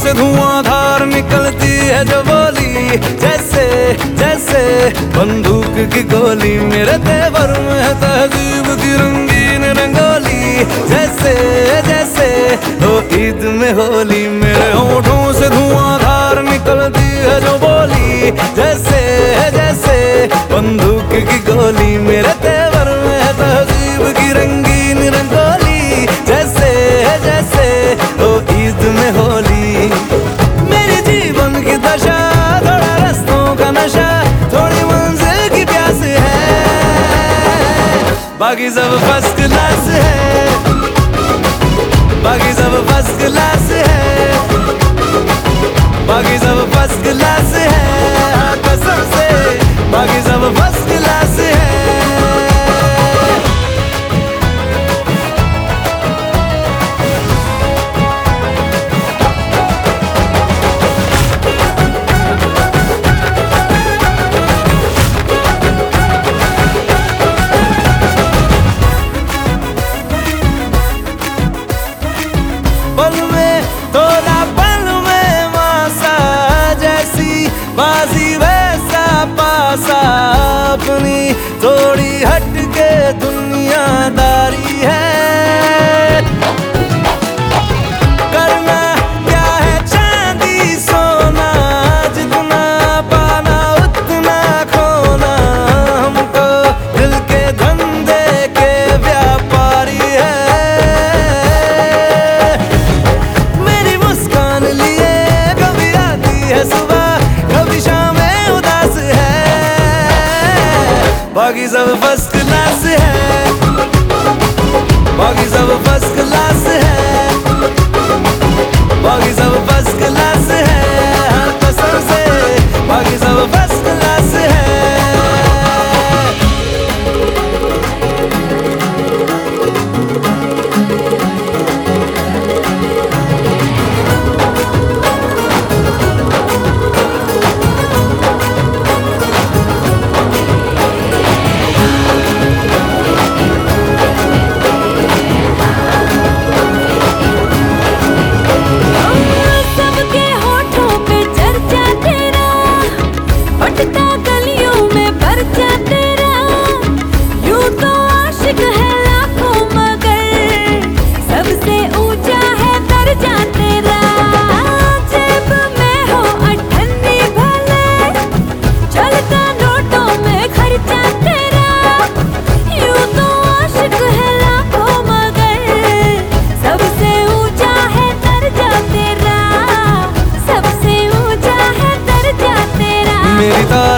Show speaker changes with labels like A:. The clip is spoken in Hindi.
A: से धुआंधार निकलती है जो बोली, जैसे जैसे बंदूक की गोली। मेरे तेवर में है तहजीब की रंगीन रंगोली, जैसे जैसे हो ईद में होली। मेरे होठों से धुआंधार निकलती है जो बोली, जैसे जैसे बंदूक की गोली। मेरे तेवर में है तहजीब की रंगीन रंगोली, जैसे जैसे हो ईद में होली। मेरी जीवन की दशा थोड़ा रस्तों का नशा, थोड़ी मंजिल की प्यास है, बाकी सब फर्स्ट क्लास है, बाकी सब फर्स्ट क्लास है, बाकी सब फर्स्ट क्लास है, हाँ कसम से बाकी सब फर्स्ट क्लास है। पल में थोड़ा पल में मासा, जैसी बाजी वैसा पासा। अपनी थोड़ी हटके दुनियादारी है, करना क्या है चांदी सोना, जितना पाना उतना खोना। हम तो दिल के धंधे के व्यापारी है, सुबह कभी शाम में उदास है, बाकी सब फर्स्ट क्लास है, बाकी सब फर्स्ट क्लास है, बाकी सब फर्स्ट क्लास है, हर कसम से बाकी सब फर्स्ट क्लास है। मेरी